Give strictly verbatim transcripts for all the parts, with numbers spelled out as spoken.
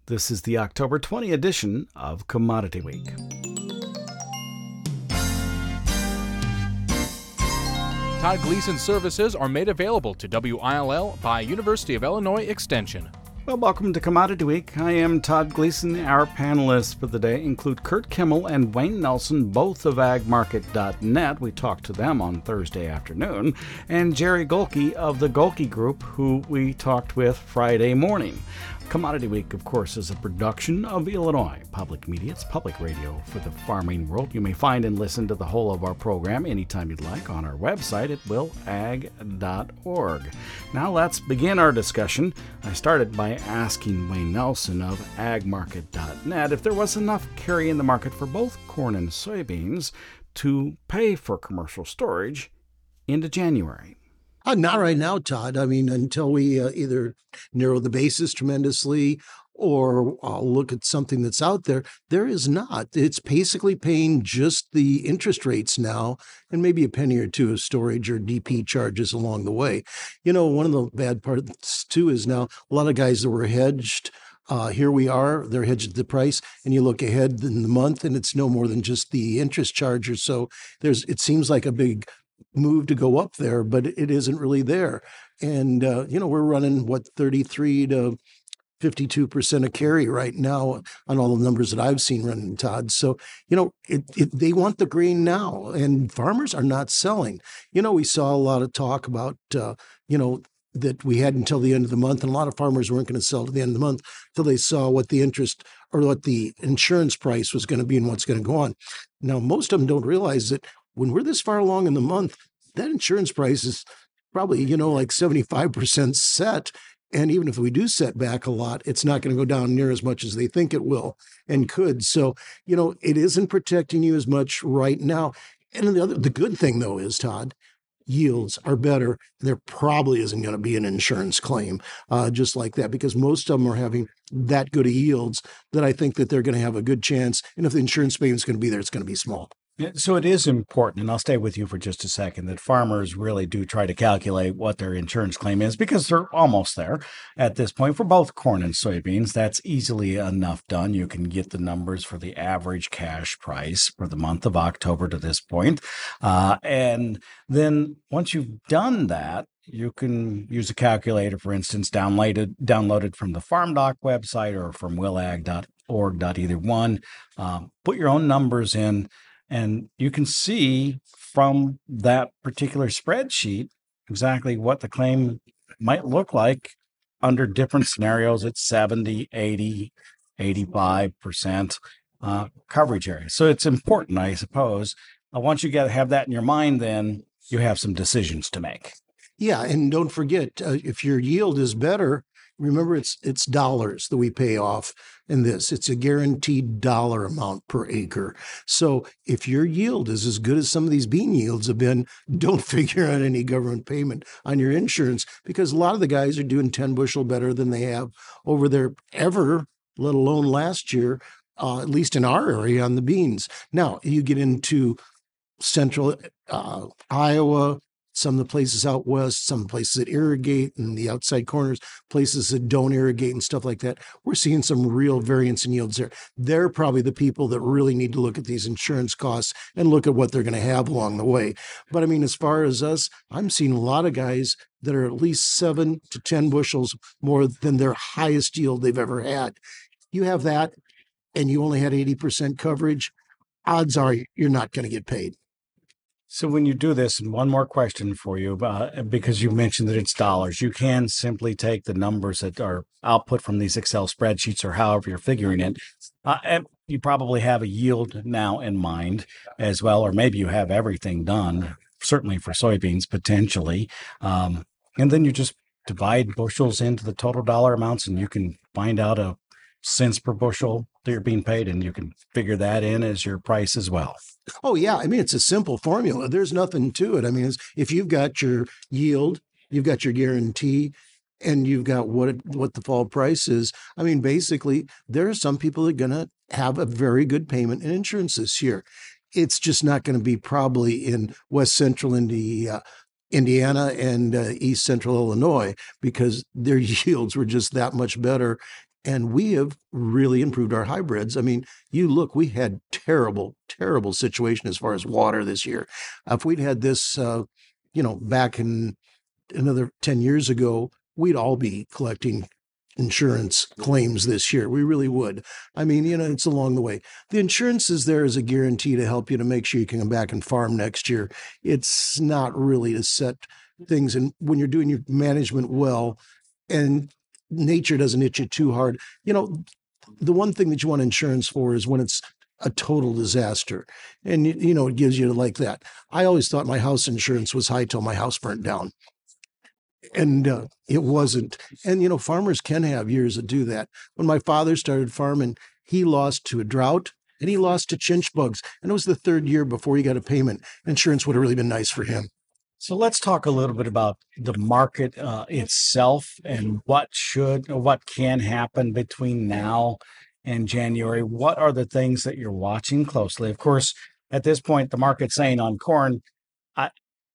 This is the October twentieth edition of Commodity Week. Todd Gleason services are made available to W I L L by University of Illinois Extension. Well, welcome to Commodity Week. I am Todd Gleason. Our panelists for the day include Kurt Kimmel and Wayne Nelson, both of ag market dot net. We talked to them on Thursday afternoon. And Jerry Golke of the Golke Group, who we talked with Friday morning. Commodity Week, of course, is a production of Illinois Public Media. It's public radio for the farming world. You may find and listen to the whole of our program anytime you'd like on our website at will ag dot org. Now let's begin our discussion. I started by asking Wayne Nelson of ag market dot net if there was enough carry in the market for both corn and soybeans to pay for commercial storage into January. Uh, not right now, Todd. I mean, until we uh, either narrow the basis tremendously or uh, look at something that's out there, there is not. It's basically paying just the interest rates now and maybe a penny or two of storage or D P charges along the way. You know, one of the bad parts, too, is now a lot of guys that were hedged, uh, here we are, they're hedged at the price, and you look ahead in the month, and it's no more than just the interest charge or so. There's, it seems like a big move to go up there, but it isn't really there. And, uh, you know, we're running, what, thirty-three to fifty-two percent of carry right now on all the numbers that I've seen running, Todd. So, you know, it, it, they want the grain now, and farmers are not selling. You know, we saw a lot of talk about, uh, you know, that we had until the end of the month, and a lot of farmers weren't going to sell to the end of the month until they saw what the interest or what the insurance price was going to be and what's going to go on. Now, most of them don't realize that when we're this far along in the month, that insurance price is probably, you know, like seventy-five percent set. And even if we do set back a lot, it's not going to go down near as much as they think it will and could. So, you know, it isn't protecting you as much right now. And the other, the good thing, though, is, Todd, yields are better. There probably isn't going to be an insurance claim uh, just like that, because most of them are having that good of yields that I think that they're going to have a good chance. And if the insurance payment is going to be there, it's going to be small. So it is important, and I'll stay with you for just a second, that farmers really do try to calculate what their insurance claim is, because they're almost there at this point for both corn and soybeans. That's easily enough done. You can get the numbers for the average cash price for the month of October to this point. Uh, and then once you've done that, you can use a calculator, for instance, downloaded downloaded from the FarmDoc website or from will ag dot org, either one. Um, put your own numbers in. And you can see from that particular spreadsheet exactly what the claim might look like under different scenarios at seventy, eighty, eighty-five percent uh, coverage area. So it's important, I suppose. Uh, once you get have that in your mind, then you have some decisions to make. Yeah, and don't forget, uh, if your yield is better, remember it's it's dollars that we pay off in this. It's a guaranteed dollar amount per acre. So if your yield is as good as some of these bean yields have been, don't figure on any government payment on your insurance, because a lot of the guys are doing ten bushel better than they have over there ever, let alone last year, uh, at least in our area on the beans. Now, you get into central uh, Iowa, some of the places out west, some places that irrigate, and the outside corners, places that don't irrigate and stuff like that. We're seeing some real variance in yields there. They're probably the people that really need to look at these insurance costs and look at what they're going to have along the way. But I mean, as far as us, I'm seeing a lot of guys that are at least seven to ten bushels more than their highest yield they've ever had. You have that, and you only had eighty percent coverage, odds are you're not going to get paid. So when you do this, and one more question for you, uh, because you mentioned that it's dollars, you can simply take the numbers that are output from these Excel spreadsheets or however you're figuring it. Uh, and you probably have a yield now in mind as well, or maybe you have everything done, certainly for soybeans potentially. Um, and then you just divide bushels into the total dollar amounts, and you can find out a cents per bushel that you're being paid, and you can figure that in as your price as well. Oh, yeah. I mean, it's a simple formula. There's nothing to it. I mean, it's, if you've got your yield, you've got your guarantee, and you've got what it, what the fall price is. I mean, basically, there are some people that are going to have a very good payment in insurance this year. It's just not going to be probably in West Central India, Indiana and uh, East Central Illinois, because their yields were just that much better. And we have really improved our hybrids. I mean, you look, we had terrible, terrible situation as far as water this year. If we'd had this, uh, you know, back in another ten years ago, we'd all be collecting insurance claims this year. We really would. I mean, you know, it's along the way. The insurance is there as a guarantee to help you to make sure you can come back and farm next year. It's not really to set things. And when you're doing your management well and nature doesn't hit you too hard, you know, the one thing that you want insurance for is when it's a total disaster. And, you know, it gives you like that. I always thought my house insurance was high till my house burnt down. And uh, it wasn't. And, you know, farmers can have years that do that. When my father started farming, he lost to a drought and he lost to chinch bugs. And it was the third year before he got a payment. Insurance would have really been nice for him. So let's talk a little bit about the market uh, itself and what should or what can happen between now and January. What are the things that you're watching closely? Of course, at this point, the market's saying on corn, I,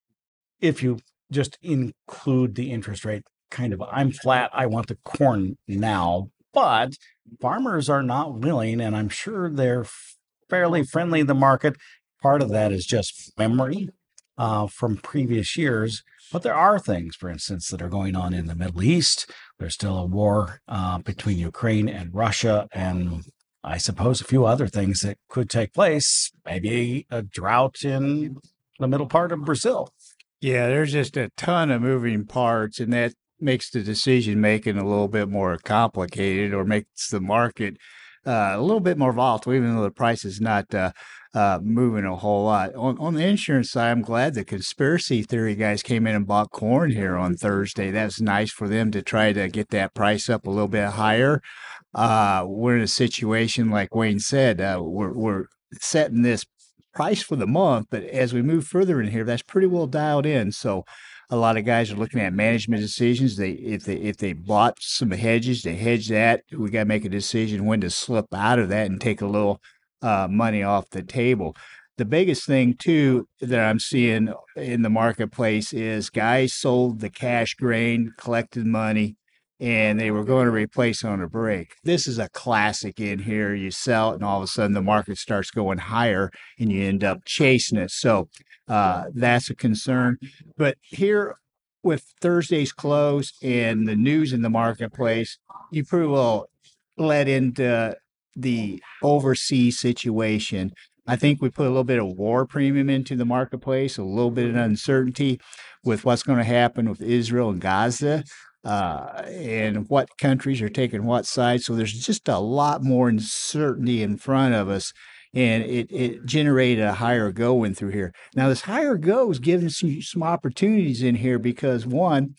if you just include the interest rate, kind of, I'm flat, I want the corn now, but farmers are not willing, and I'm sure they're fairly friendly in the market. Part of that is just memory uh, from previous years, but there are things, for instance, that are going on in the Middle East. There's still a war uh, between Ukraine and Russia, and I suppose a few other things that could take place, maybe a drought in the middle part of Brazil. Yeah, there's just a ton of moving parts, and that makes the decision making a little bit more complicated, or makes the market uh, a little bit more volatile, even though the price is not uh, uh, moving a whole lot. On, on the insurance side, I'm glad the conspiracy theory guys came in and bought corn here on Thursday. That's nice for them to try to get that price up a little bit higher. Uh, we're in a situation, like Wayne said, uh, we're, we're setting this price for the month, but as we move further in here, that's pretty well dialed in. So a lot of guys are looking at management decisions. They if they if they bought some hedges, they hedge that. We got to make a decision when to slip out of that and take a little uh, money off the table. The biggest thing too that I'm seeing in the marketplace is guys sold the cash grain, collected money, and they were going to replace on a break. This is a classic in here. You sell it, and all of a sudden the market starts going higher, and you end up chasing it. So uh, that's a concern. But here, with Thursday's close and the news in the marketplace, you pretty well led into the overseas situation. I think we put a little bit of war premium into the marketplace, a little bit of uncertainty with what's going to happen with Israel and Gaza. Uh, and what countries are taking what side. So there's just a lot more uncertainty in front of us, and it, it generated a higher go in through here. Now, this higher go is giving some, some opportunities in here because, one,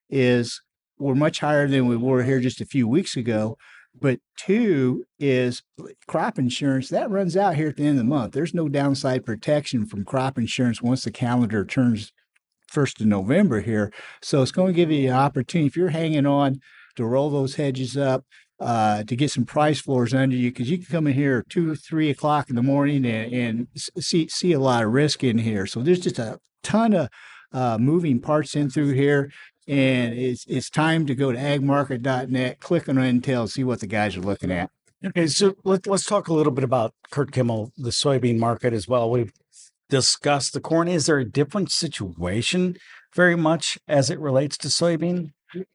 is we're much higher than we were here just a few weeks ago. But two is crop insurance. That runs out here at the end of the month. There's no downside protection from crop insurance once the calendar turns first of November here. So it's going to give you an opportunity, if you're hanging on, to roll those hedges up, uh, to get some price floors under you, because you can come in here two, three o'clock in the morning and, and see see a lot of risk in here. So there's just a ton of uh, moving parts in through here. And it's it's time to go to ag market dot net, click on Intel, and see what the guys are looking at. Okay, so let, let's talk a little bit about Kurt Kimmel, the soybean market as well. We've discussed the corn. Is there a different situation very much as it relates to soybean?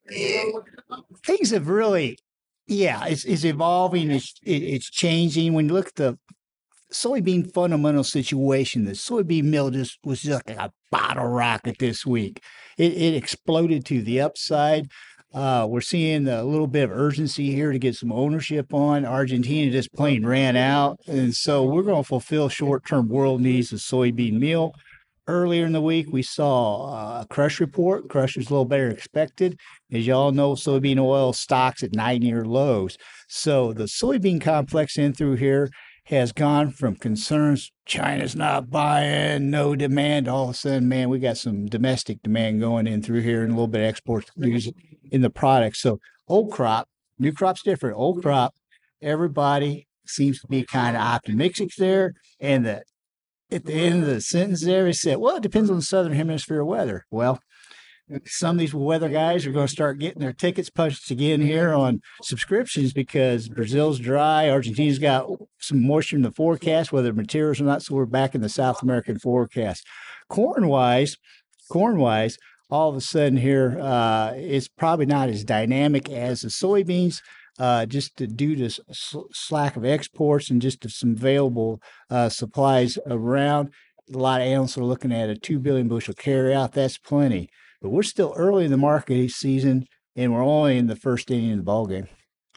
Things have really, yeah, it's, it's evolving. It's, it, it's changing. When you look at the soybean fundamental situation, the soybean meal just was just like a bottle rocket this week. It, it exploded to the upside. Uh, we're seeing a little bit of urgency here to get some ownership on. Argentina just plain ran out. And so we're going to fulfill short-term world needs of soybean meal. Earlier in the week, we saw a crush report. Crush was a little better expected. As y'all know, soybean oil stocks at nine-year lows. So the soybean complex in through here has gone from concerns, China's not buying, no demand. All of a sudden, man, we got some domestic demand going in through here and a little bit of export news in the product. So old crop, new crop's different. Old crop, everybody seems to be kind of optimistic there. And the, at the end of the sentence there, he said, well, it depends on the southern hemisphere weather. Well, some of these weather guys are going to start getting their tickets punched again here on subscriptions because Brazil's dry. Argentina's got some moisture in the forecast, whether materials or not. So we're back in the South American forecast. Corn wise, corn wise, all of a sudden here, uh, it's probably not as dynamic as the soybeans. Uh, just to, due to sl- slack of exports and just some available uh, supplies around. A lot of analysts are looking at a two billion bushel carryout. That's plenty. But we're still early in the marketing season, and we're only in the first inning of the ballgame.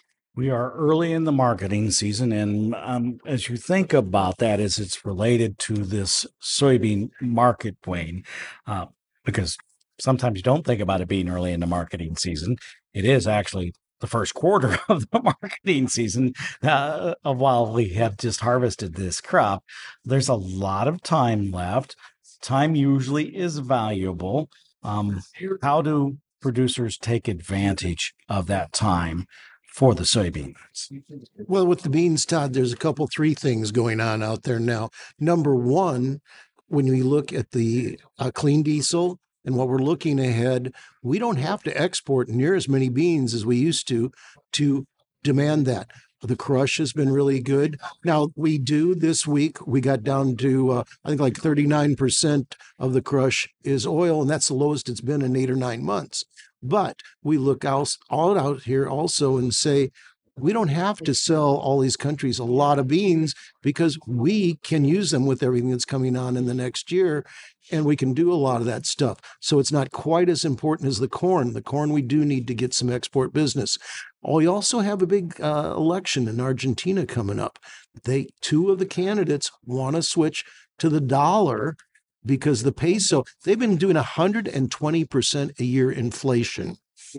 We are early in the marketing season, and um, as you think about that, as it's related to this soybean market, Wayne, uh, because sometimes you don't think about it being early in the marketing season. It is actually the first quarter of the marketing season uh, while we have just harvested this crop. There's a lot of time left. Time usually is valuable. Um, how do producers take advantage of that time for the soybeans? Well, with the beans, Todd, there's a couple, three things going on out there now. Number one, when we look at the uh, clean diesel, and what we're looking ahead, we don't have to export near as many beans as we used to to demand that. The crush has been really good. Now, we do this week, we got down to, uh, I think like thirty-nine percent of the crush is oil, and that's the lowest it's been in eight or nine months. But we look out, all out here also and say, we don't have to sell all these countries a lot of beans because we can use them with everything that's coming on in the next year, and we can do a lot of that stuff. So it's not quite as important as the corn. The corn, we do need to get some export business. Oh, we also have a big uh, election in Argentina coming up. They, two of the candidates want to switch to the dollar because the peso, they've been doing one hundred twenty percent a year inflation.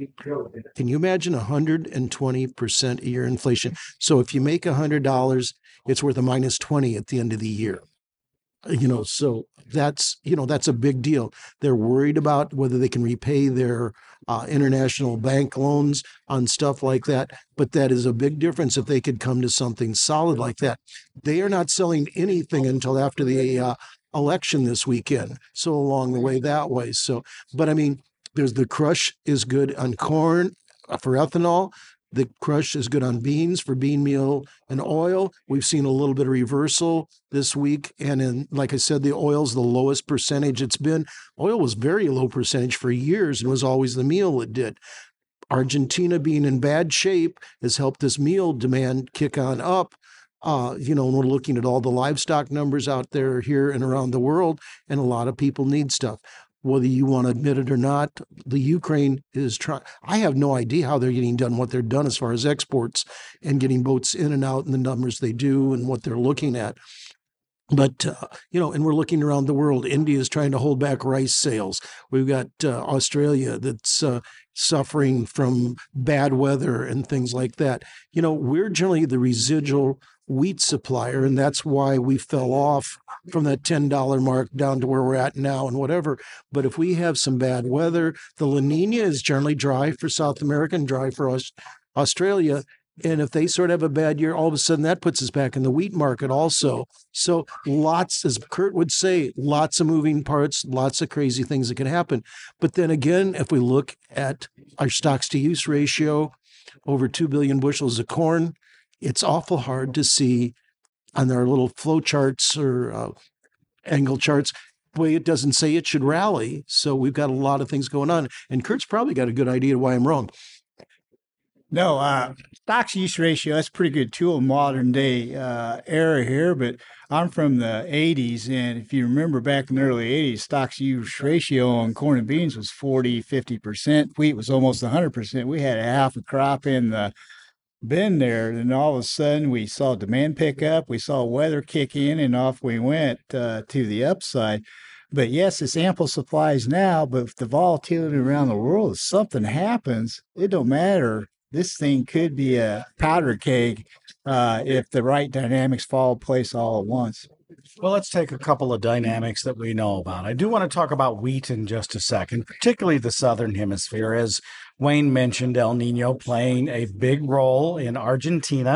Can you imagine one hundred twenty percent a year inflation? So if you make one hundred dollars, it's worth a minus twenty at the end of the year. You know, so that's, you know, that's a big deal. They're worried about whether they can repay their uh, international bank loans on stuff like that. But that is a big difference if they could come to something solid like that. They are not selling anything until after the uh, election this weekend. So along the way that way. So, but I mean, there's the crush is good on corn for ethanol. The crush is good on beans for bean meal and oil. We've seen a little bit of reversal this week. And in, like I said, the oil's the lowest percentage it's been. Oil was very low percentage for years and was always the meal that did. Argentina being in bad shape has helped this meal demand kick on up. Uh, you know, and we're looking at all the livestock numbers out there here and around the world, and a lot of people need stuff. Whether you want to admit it or not, the Ukraine is trying. I have no idea how they're getting done what they're done as far as exports and getting boats in and out and the numbers they do and what they're looking at. But, uh, you know, and we're looking around the world. India is trying to hold back rice sales. We've got uh, Australia that's uh, suffering from bad weather and things like that. You know, we're generally the residual wheat supplier, and that's why we fell off from that ten dollar mark down to where we're at now and whatever. But if we have some bad weather, the La Nina is generally dry for South America and dry for us, Australia. And if they sort of have a bad year, all of a sudden that puts us back in the wheat market also. So lots, as Kurt would say, lots of moving parts, lots of crazy things that can happen. But then again, if we look at our stocks to use ratio, over two billion bushels of corn, it's awful hard to see on our little flow charts or uh, angle charts, boy, it doesn't say it should rally. So we've got a lot of things going on. And Kurt's probably got a good idea why I'm wrong. No, uh, stocks use ratio, that's a pretty good tool in modern day uh, era here, but I'm from the eighties, and if you remember back in the early eighties, stocks use ratio on corn and beans was forty, fifty percent. Wheat was almost one hundred percent. We had a half a crop in the bin there, and all of a sudden we saw demand pick up, we saw weather kick in, and off we went uh, to the upside. But yes, it's ample supplies now, but if the volatility around the world, if something happens, it don't matter. This thing could be a powder keg uh, if the right dynamics fall in place all at once. Well, let's take a couple of dynamics that we know about. I do want to talk about wheat in just a second, particularly the Southern Hemisphere. As Wayne mentioned, El Nino playing a big role in Argentina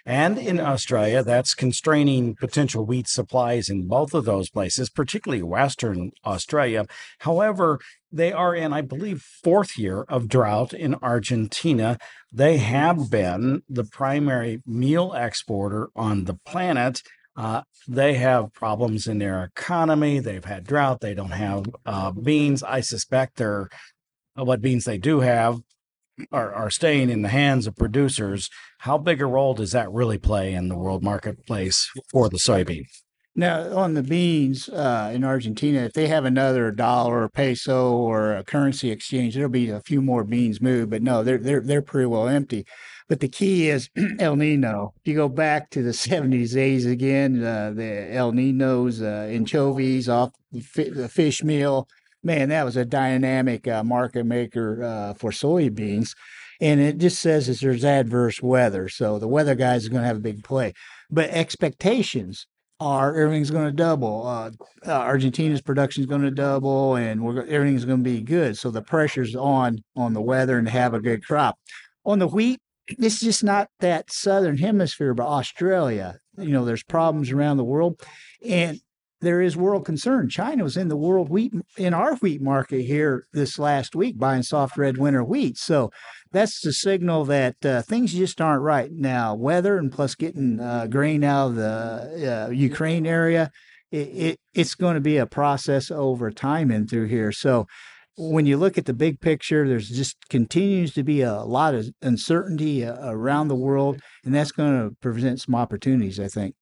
And in Australia, that's constraining potential wheat supplies in both of those places, particularly Western Australia. However, they are in, I believe, fourth year of drought in Argentina. They have been the primary meal exporter on the planet. Uh, they have problems in their economy. They've had drought. They don't have uh, beans. I suspect they're what beans they do have are, are staying in the hands of producers. How big a role does that really play in the world marketplace for the soybean? Now, on the beans uh, in Argentina, if they have another dollar or peso or a currency exchange, there'll be a few more beans moved. But no, they're they're they're pretty well empty. But the key is El Nino. If you go back to the seventies days again, uh, the El Ninos, uh, anchovies off the, fi- the fish meal, man, that was a dynamic uh, market maker uh, for soybeans. And it just says that there's adverse weather. So the weather guys are going to have a big play. But expectations are everything's going to double. Uh, uh, Argentina's production is going to double, and we're, everything's going to be good. So the pressure's on on the weather and to have a good crop. On the wheat, it's just not that southern hemisphere, but Australia. You know, there's problems around the world, and there is world concern. China was in the world wheat in our wheat market here this last week buying soft red winter wheat. So that's the signal that uh, things just aren't right now. Weather and plus getting uh, grain out of the uh, Ukraine area, it, it it's going to be a process over time in through here. So when you look at the big picture, there's just continues to be a lot of uncertainty uh, around the world, and that's going to present some opportunities, I think.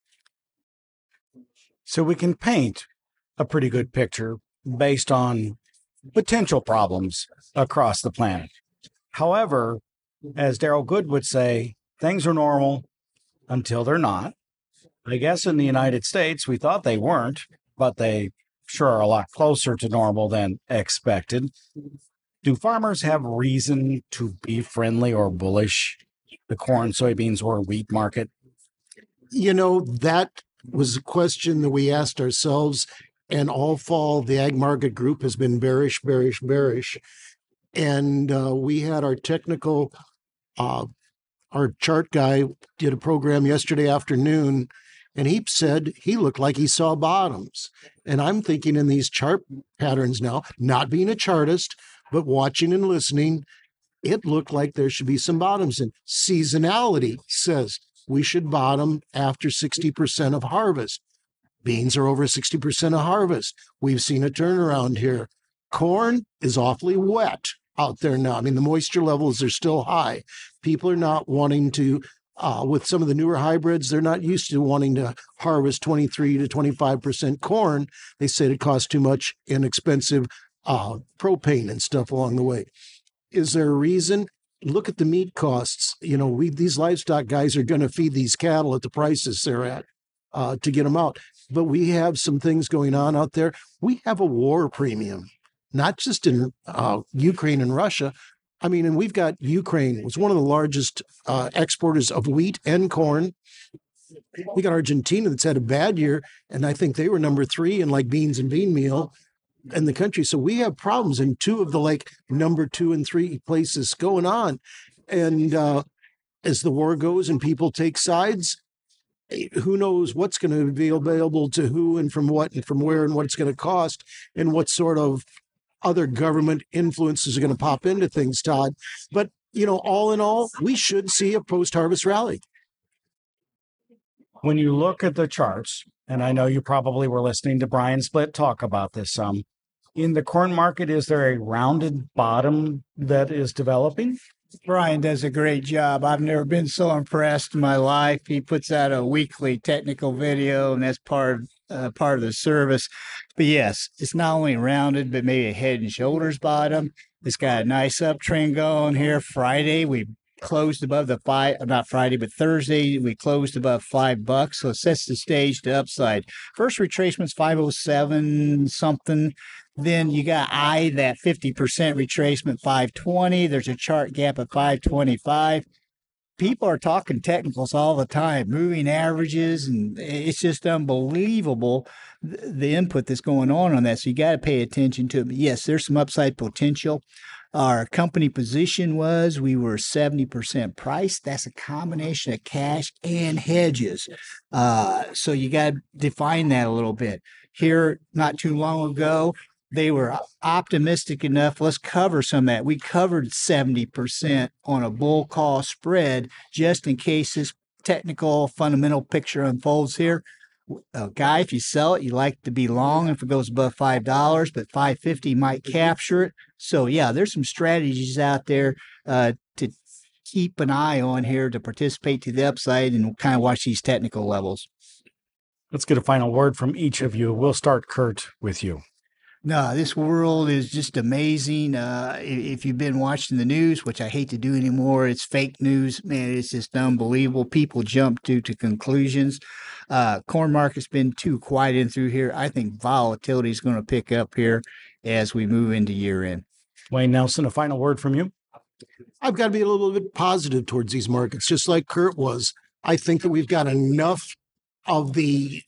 So we can paint a pretty good picture based on potential problems across the planet. However, as Darrell Good would say, things are normal until they're not. I guess in the United States, we thought they weren't, but they sure are a lot closer to normal than expected. Do farmers have reason to be friendly or bullish the corn, soybeans, or wheat market? You know, that was a question that we asked ourselves, and all fall the ag market group has been bearish, bearish, bearish. And uh, we had our technical, uh, our chart guy did a program yesterday afternoon, and he said he looked like he saw bottoms. And I'm thinking in these chart patterns now, not being a chartist, but watching and listening, it looked like there should be some bottoms. And seasonality says we should bottom after sixty percent of harvest. Beans are over sixty percent of harvest. We've seen a turnaround here. Corn is awfully wet out there now. I mean, the moisture levels are still high. People are not wanting to, uh, with some of the newer hybrids, they're not used to wanting to harvest twenty-three to twenty-five percent corn. They said it costs too much and expensive uh, propane and stuff along the way. Is there a reason? Look at the meat costs. You know, we these livestock guys are going to feed these cattle at the prices they're at uh, to get them out. But we have some things going on out there. We have a war premium, not just in uh, Ukraine and Russia. I mean, and we've got Ukraine was one of the largest uh, exporters of wheat and corn. We got Argentina that's had a bad year, and I think they were number three in like beans and bean meal in the country. So we have problems in two of the like number two and three places going on. And uh, as the war goes and people take sides, who knows what's going to be available to who and from what and from where and what it's going to cost and what sort of other government influences are going to pop into things, Todd. But, you know, all in all, we should see a post-harvest rally. When you look at the charts, and I know you probably were listening to Brian Splitt talk about this some, in the corn market, is there a rounded bottom that is developing? Brian does a great job. I've never been so impressed in my life. He puts out a weekly technical video, and that's part of, uh, part of the service. But yes, it's not only rounded, but maybe a head and shoulders bottom. It's got a nice uptrend going here. Friday, we closed above the five, not Friday, but Thursday, we closed above five bucks. So it sets the stage to upside. First retracement's five oh seven something. Then you got I, that fifty percent retracement, five twenty. There's a chart gap at five twenty-five. People are talking technicals all the time, moving averages, and it's just unbelievable the input that's going on on that. So you got to pay attention to it. But yes, there's some upside potential. Our company position was we were seventy percent priced. That's a combination of cash and hedges. Uh, so you got to define that a little bit. Here, not too long ago, they were optimistic enough. Let's cover some of that. We covered seventy percent on a bull call spread just in case this technical fundamental picture unfolds here. A guy, if you sell it, you like to be long if it goes above five dollars, but five fifty might capture it. So yeah, there's some strategies out there uh, to keep an eye on here to participate to the upside and kind of watch these technical levels. Let's get a final word from each of you. We'll start, Kurt, with you. No, this world is just amazing. Uh, if you've been watching the news, which I hate to do anymore, it's fake news. Man, it's just unbelievable. People jump to, to conclusions. Uh, corn market's been too quiet in through here. I think volatility is going to pick up here as we move into year end. Wayne Nelson, a final word from you. I've got to be a little bit positive towards these markets, just like Kurt was. I think that we've got enough of the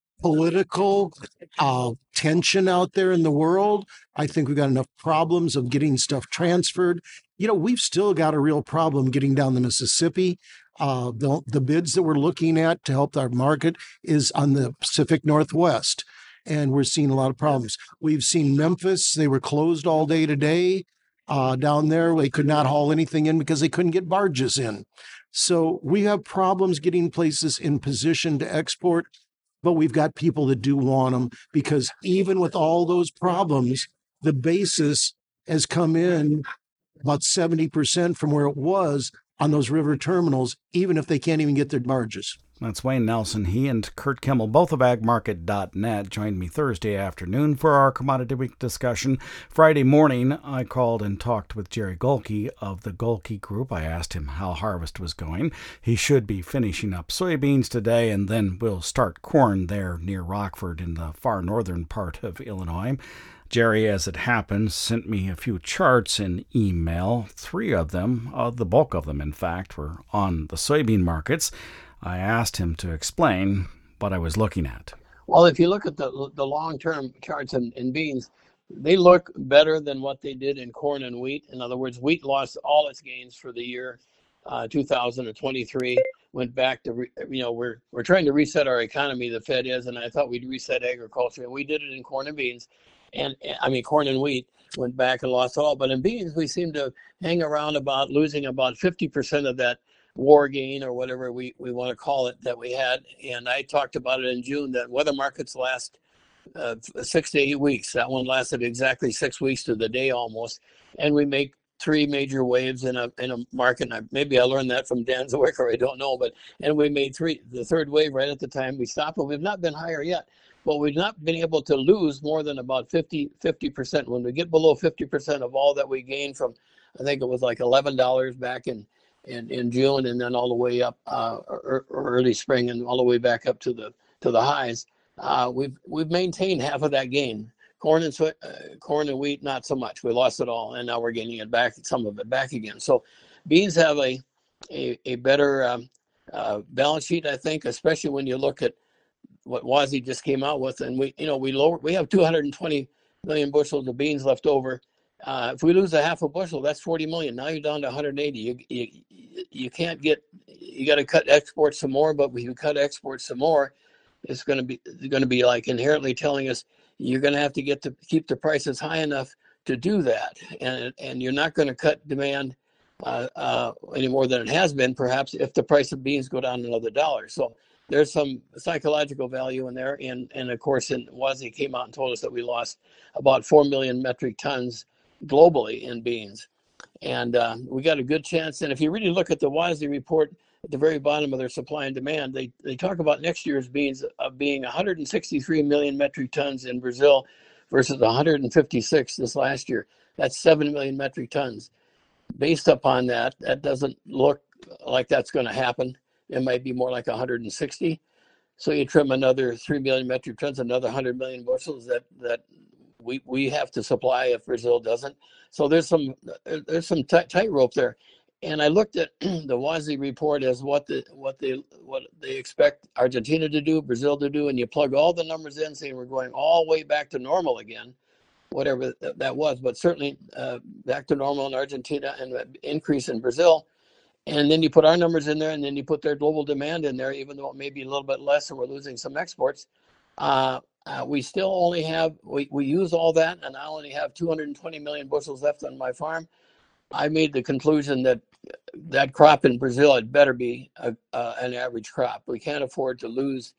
political uh, tension out there in the world. I think we've got enough problems of getting stuff transferred. You know, we've still got a real problem getting down the Mississippi. Uh, the, the bids that we're looking at to help our market is on the Pacific Northwest, and we're seeing a lot of problems. We've seen Memphis. They were closed all day today uh, down there. They could not haul anything in because they couldn't get barges in. So we have problems getting places in position to export. But we've got people that do want them, because even with all those problems, the basis has come in about seventy percent from where it was on those river terminals, even if they can't even get their barges. That's Wayne Nelson. He and Kurt Kimmel, both of ag market dot net, joined me Thursday afternoon for our Commodity Week discussion. Friday morning, I called and talked with Jerry Golke of the Golke Group. I asked him how harvest was going. He should be finishing up soybeans today, and then we'll start corn there near Rockford in the far northern part of Illinois. Jerry, as it happens, sent me a few charts in email. Three of them, uh, the bulk of them, in fact, were on the soybean markets. I asked him to explain what I was looking at. Well, if you look at the the long-term charts in, in beans, they look better than what they did in corn and wheat. In other words, wheat lost all its gains for the year uh, two thousand twenty-three. Went back to, re, you know, we're we're trying to reset our economy. The Fed is, and I thought we'd reset agriculture, and we did it in corn and beans, and I mean corn and wheat. Went back and lost all, but in beans we seem to hang around about losing about fifty percent of that war gain, or whatever we, we want to call it, that we had. And I talked about it in June, that weather markets last uh, six to eight weeks. That one lasted exactly six weeks to the day almost. And we make three major waves in a in a market. And I, maybe I learned that from Dan Zwicker, I don't know. But and we made three, the third wave right at the time we stopped, but we've not been higher yet. But we've not been able to lose more than about fifty percent. When we get below fifty percent of all that we gained from, I think it was like eleven dollars back in In, in June, and then all the way up uh, or, or early spring, and all the way back up to the to the highs. Uh, we've we've maintained half of that gain. Corn and uh, corn and wheat, not so much. We lost it all, and now we're getting it back, some of it back again. So, beans have a a, a better um, uh, balance sheet, I think, especially when you look at what W A S I just came out with, and we you know we lower we have two hundred twenty million bushels of beans left over. Uh, if we lose a half a bushel, that's forty million. Now you're down to one hundred eighty. You you, you can't get. You got to cut exports some more. But when you cut exports some more, it's going to be going to be like inherently telling us you're going to have to get to keep the prices high enough to do that, and and you're not going to cut demand uh, uh, any more than it has been, perhaps, if the price of beans go down another dollar. So there's some psychological value in there, and and of course, in W A S I came out and told us that we lost about four million metric tons globally in beans, and uh, we got a good chance. And if you really look at the W A S I report at the very bottom of their supply and demand, they they talk about next year's beans of being one hundred sixty-three million metric tons in Brazil versus one hundred fifty-six this last year. That's seven million metric tons. Based upon that, that doesn't look like that's going to happen. It might be more like one hundred sixty. So you trim another three million metric tons, another one hundred million bushels that that we we have to supply if Brazil doesn't. So there's some there's some t- tightrope there. And I looked at the W A S I report as what the what they what they expect Argentina to do, Brazil to do, and you plug all the numbers in, saying we're going all the way back to normal again. whatever th- that was, but certainly uh, back to normal in Argentina and an increase in Brazil. And then you put our numbers in there, and then you put their global demand in there, even though it may be a little bit less and we're losing some exports. Uh, uh, we still only have, we, we use all that, and I only have two hundred twenty million bushels left on my farm. I made the conclusion that that crop in Brazil had better be a, uh, an average crop. We can't afford to lose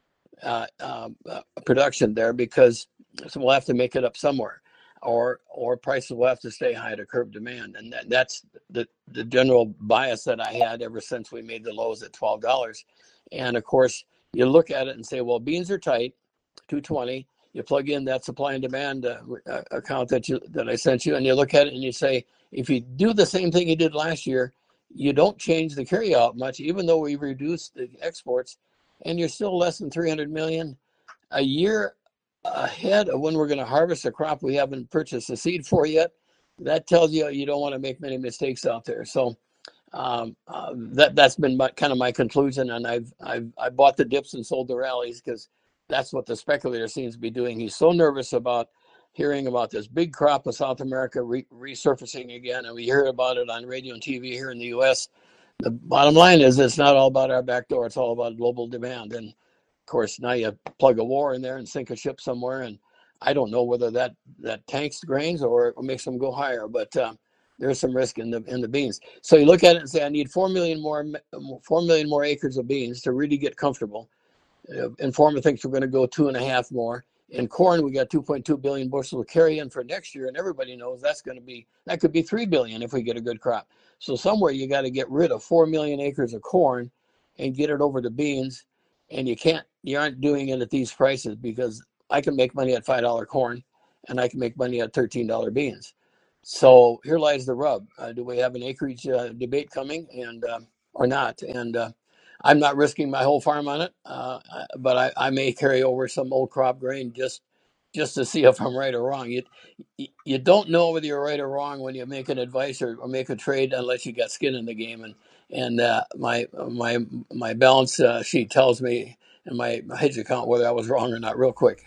uh, um, uh, production there, because so we'll have to make it up somewhere, or or prices will have to stay high to curb demand. And that, that's the, the general bias that I had ever since we made the lows at twelve dollars. And of course, you look at it and say, well, beans are tight, two twenty. You plug in that supply and demand uh, uh, account that you that I sent you, and you look at it and you say, if you do the same thing you did last year, you don't change the carryout much, even though we reduced the exports, and you're still less than three hundred million a year ahead of when we're going to harvest a crop we haven't purchased the seed for yet. That tells you you don't want to make many mistakes out there. So um, uh, that that's been my, kind of my conclusion, and I've I've I bought the dips and sold the rallies, because that's what the speculator seems to be doing. He's so nervous about hearing about this big crop of South America re- resurfacing again, and we hear about it on radio and T V here in the U S. The bottom line is, it's not all about our back door. It's all about global demand. And of course, now you plug a war in there and sink a ship somewhere, and I don't know whether that that tanks grains or makes them go higher. But uh, there's some risk in the in the beans. So you look at it and say, I need four million more four million more acres of beans to really get comfortable. Uh, Informa thinks we're going to go two and a half more. In corn, we got two point two billion bushels of carry in for next year, and everybody knows that's going to be that could be three billion if we get a good crop. So somewhere you got to get rid of four million acres of corn and get it over to beans, and you can't, you aren't doing it at these prices, because I can make money at five dollar corn, and I can make money at thirteen dollar beans. So here lies the rub. Uh, do we have an acreage uh, debate coming, and uh, or not? And uh, I'm not risking my whole farm on it, uh, but I, I may carry over some old crop grain just just to see if I'm right or wrong. You you don't know whether you're right or wrong when you make an advice or, or make a trade, unless you got skin in the game. And and uh, my my my balance uh, sheet tells me, and my hedge account, whether I was wrong or not, real quick.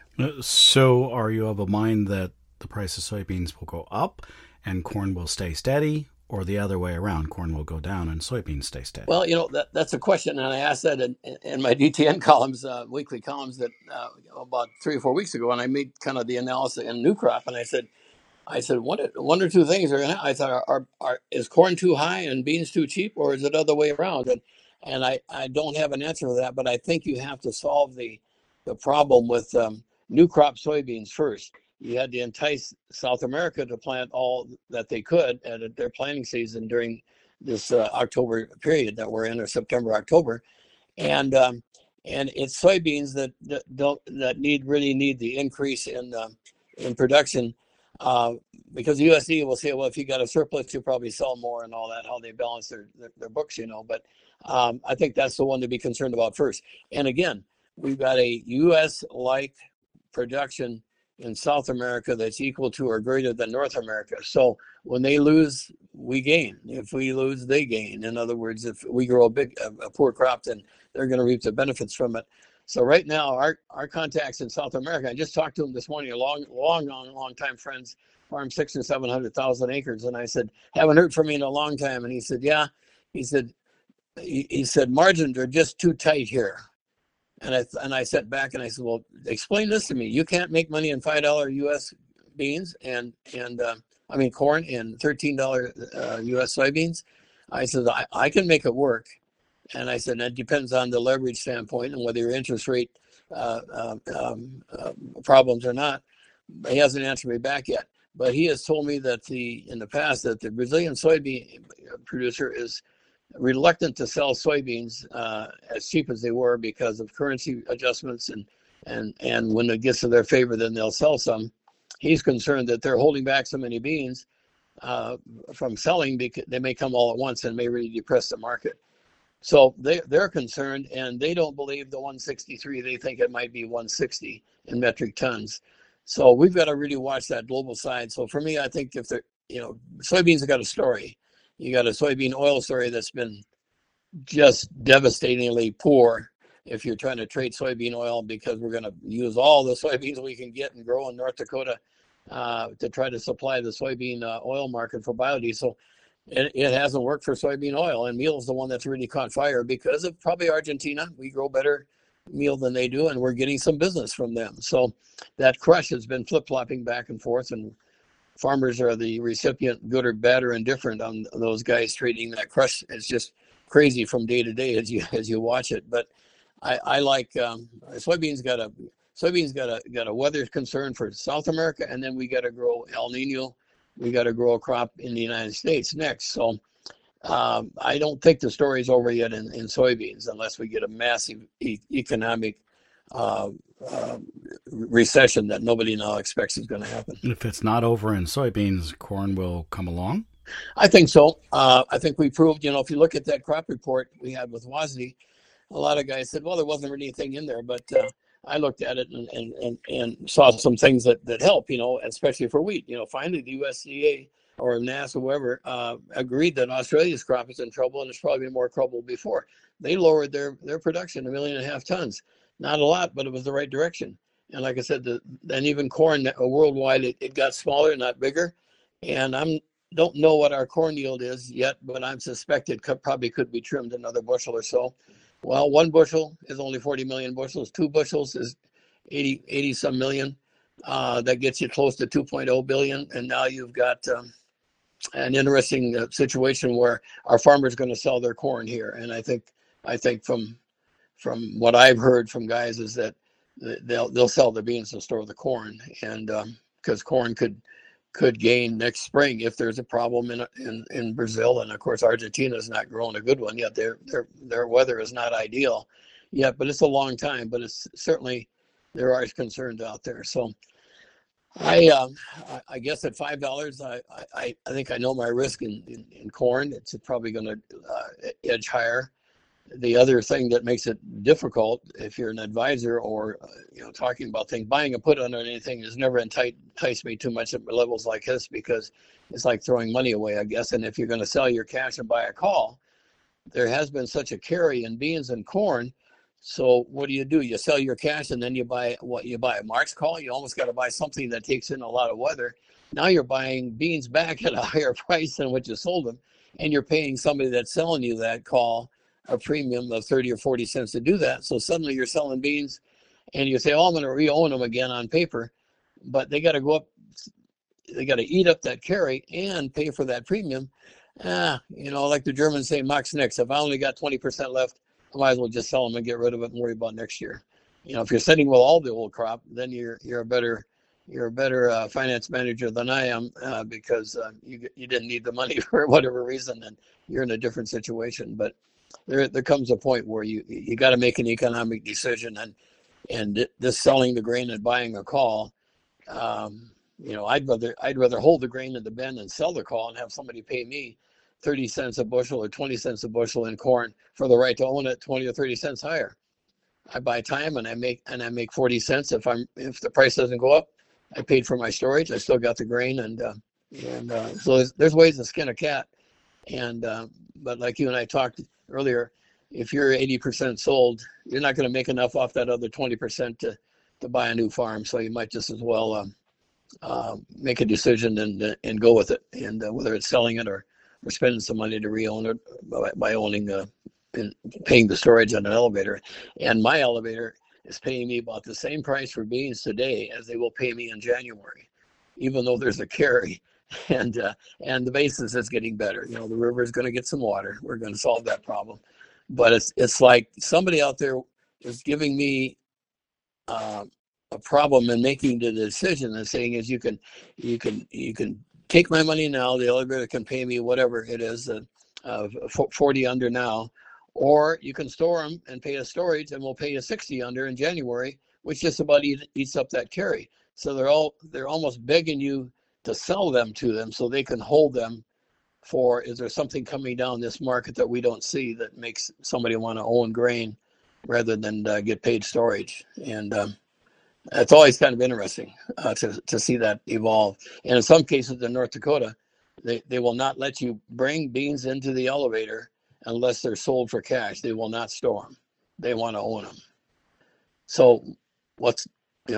So are you of a mind that the price of soybeans will go up and corn will stay steady, or the other way around, corn will go down and soybeans stay steady? Well, you know, that, that's a question, and I asked that in, in my D T N columns, uh, weekly columns, that uh, about three or four weeks ago, and I made kind of the analysis in New Crop, and I said, I said one, one or two things are. I thought, are, are, are is corn too high and beans too cheap, or is it the other way around? And and I, I don't have an answer to that, but I think you have to solve the the problem with um, New Crop soybeans first. You had to entice South America to plant all that they could at their planting season during this uh, October period that we're in, or September, October, and um, and it's soybeans that, that don't that need really need the increase in uh, in production, uh, because the U S D A will say, well, if you got a surplus, you probably sell more and all that, how they balance their their, their books, you know. But um, I think that's the one to be concerned about first. And again, we've got a U S-like production in South America that's equal to or greater than North America. So when they lose, we gain. If we lose, they gain. In other words, if we grow a big, a, a poor crop, then they're going to reap the benefits from it. So right now, our, our contacts in South America, I just talked to them this morning, a long, long, long, long time friends, farm six and seven hundred thousand acres. And I said, haven't heard from you in a long time. And he said, yeah. He said, he, he said, margins are just too tight here. And I and I sat back and I said, well, explain this to me. You can't make money in five dollar U S beans and and uh, I mean corn and thirteen dollar uh, U S soybeans. I said I, I can make it work. And I said that depends on the leverage standpoint and whether your interest rate uh, um, um, uh, problems or not. He hasn't answered me back yet. But he has told me that the in the past that the Brazilian soybean producer is reluctant to sell soybeans uh, as cheap as they were because of currency adjustments, and and and when it gets to their favor, then they'll sell some. He's concerned that they're holding back so many beans uh, from selling because they may come all at once and may really depress the market. So they they're concerned, and they don't believe the one sixty-three. They think it might be one sixty in metric tons. So we've got to really watch that global side. So for me, I think if they're, you know, soybeans have got a story. You got a soybean oil story that's been just devastatingly poor if you're trying to trade soybean oil, because we're going to use all the soybeans we can get and grow in North Dakota. uh, to try to supply the soybean uh, oil market for biodiesel. It, it hasn't worked for soybean oil, and meal is the one that's really caught fire because of probably Argentina. We grow better meal than they do, and we're getting some business from them. So that crush has been flip-flopping back and forth, and farmers are the recipient, good or bad or indifferent on those guys trading that crush. It's just crazy from day to day as you as you watch it. But I, I like um, soybeans got a soybeans got a got a weather concern for South America, and then we got to grow El Nino. We got to grow a crop in the United States next. So um, I don't think the story's over yet in, in soybeans unless we get a massive e- economic uh, uh, recession that nobody now expects is going to happen. If it's not over in soybeans, corn will come along? I think so. Uh, I think we proved, you know, if you look at that crop report we had with WASDE, a lot of guys said, well, there wasn't really anything in there, but uh, I looked at it and, and, and, and saw some things that, that help, you know, especially for wheat. You know, finally the U S D A or NASA, whoever, uh, agreed that Australia's crop is in trouble, and it's probably been more trouble before. They lowered their, their production a million and a half tons. Not a lot, but it was the right direction. And like I said, the, and even corn uh, worldwide, it, it got smaller, not bigger. And I'm don't know what our corn yield is yet, but I'm suspect it could, probably could be trimmed another bushel or so. Well, one bushel is only forty million bushels. Two bushels is eighty, eighty some million. Uh, that gets you close to two point oh billion. And now you've got um, an interesting uh, situation where our farmers are going to sell their corn here. And I think, I think from, from what I've heard from guys is that they'll, they'll sell the beans and store the corn. And um, because corn could, could gain next spring if there's a problem in in, in Brazil, and of course Argentina is not growing a good one yet. Their their their weather is not ideal yet, but it's a long time. But it's certainly there are concerns out there. So I um, I, I guess at five dollars, I, I I think I know my risk in in, in corn. It's probably going to uh, edge higher. The other thing that makes it difficult if you're an advisor or uh, you know talking about things, buying a put on anything has never enticed me too much at levels like this because it's like throwing money away, I guess. And if you're going to sell your cash and buy a call, there has been such a carry in beans and corn. So what do you do? You sell your cash and then you buy what you buy a Mark's call. You almost got to buy something that takes in a lot of weather. Now you're buying beans back at a higher price than what you sold them, and you're paying somebody that's selling you that call a premium of thirty or forty cents to do that. So suddenly you're selling beans and you say, oh, I'm going to re-own them again on paper, but they got to go up, they got to eat up that carry and pay for that premium. Ah, you know, like the Germans say, Max nix. If I only got twenty percent left, I might as well just sell them and get rid of it and worry about next year. You know, if you're sitting with all the old crop, then you're, you're a better, you're a better uh, finance manager than I am uh, because uh, you, you didn't need the money for whatever reason, and you're in a different situation. But There, there comes a point where you you got to make an economic decision, and and this selling the grain and buying a call, um, you know, I'd rather I'd rather hold the grain in the bin and sell the call and have somebody pay me thirty cents a bushel or twenty cents a bushel in corn for the right to own it twenty or thirty cents higher. I buy time and I make and I make forty cents if I'm if the price doesn't go up. I paid for my storage. I still got the grain, and uh, and uh, so there's, there's ways to skin a cat, and uh, but like you and I talked earlier, if you're eighty percent sold, you're not going to make enough off that other twenty percent to, to buy a new farm. So you might just as well um, uh, make a decision and and go with it. And uh, whether it's selling it or, or spending some money to re-own it by, by owning, uh, and paying the storage on an elevator. And my elevator is paying me about the same price for beans today as they will pay me in January, even though there's a carry. And uh, and the basis is getting better. You know, the river is going to get some water. We're going to solve that problem. But it's it's like somebody out there is giving me uh, a problem and making the decision and saying is you can you can you can take my money now. The elevator can pay me whatever it is, uh, uh, forty under now, or you can store them and pay a storage, and we'll pay you sixty under in January, which just about eat, eats up that carry. So they're all they're almost begging you to sell them to them so they can hold them for, is there something coming down this market that we don't see that makes somebody want to own grain rather than uh, get paid storage? And um, it's always kind of interesting uh, to, to see that evolve. And in some cases in North Dakota, they, they will not let you bring beans into the elevator unless they're sold for cash. They will not store them. They want to own them. So what's, you know,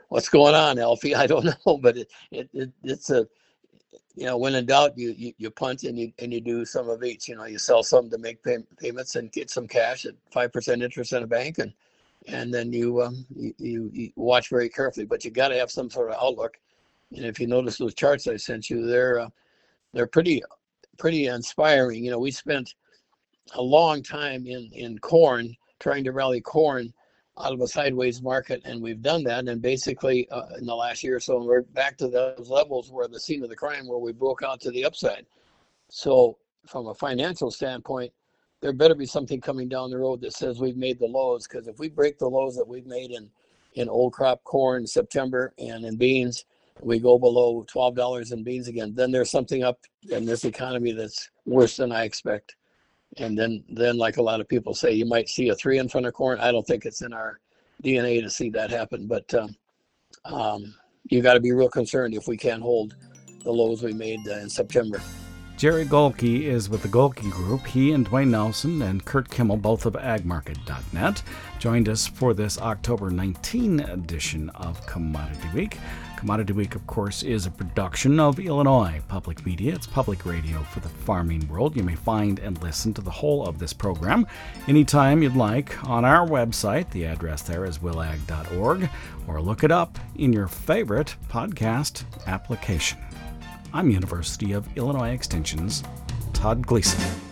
what's going on, Alfie? I don't know, but it, it, it it's a, you know, when in doubt, you, you, you punt and you and you do some of each. You know, you sell some to make pay, payments and get some cash at five percent interest in a bank, and and then you, um, you, you you watch very carefully. But you got to have some sort of outlook. And if you notice those charts I sent you, they're uh, they're pretty pretty inspiring. You know, we spent a long time in in corn trying to rally corn out of a sideways market, and we've done that. And basically, uh, in the last year or so, we're back to those levels where the scene of the crime, where we broke out to the upside. So, from a financial standpoint, there better be something coming down the road that says we've made the lows. Because if we break the lows that we've made in in old crop corn in September and in beans, we go below twelve dollars in beans again, then there's something up in this economy that's worse than I expect. And then, then like a lot of people say, you might see a three in front of corn. I don't think it's in our D N A to see that happen. But um, um, you got to be real concerned if we can't hold the lows we made uh, in September. Jerry Golke is with the Golke Group. He and Dwayne Nelson and Kurt Kimmel, both of ag market dot net, joined us for this October nineteenth edition of Commodity Week. Commodity Week, of course, is a production of Illinois Public Media. It's public radio for the farming world. You may find and listen to the whole of this program anytime you'd like on our website. The address there is willag dot org, or look it up in your favorite podcast application. I'm University of Illinois Extension's Todd Gleason.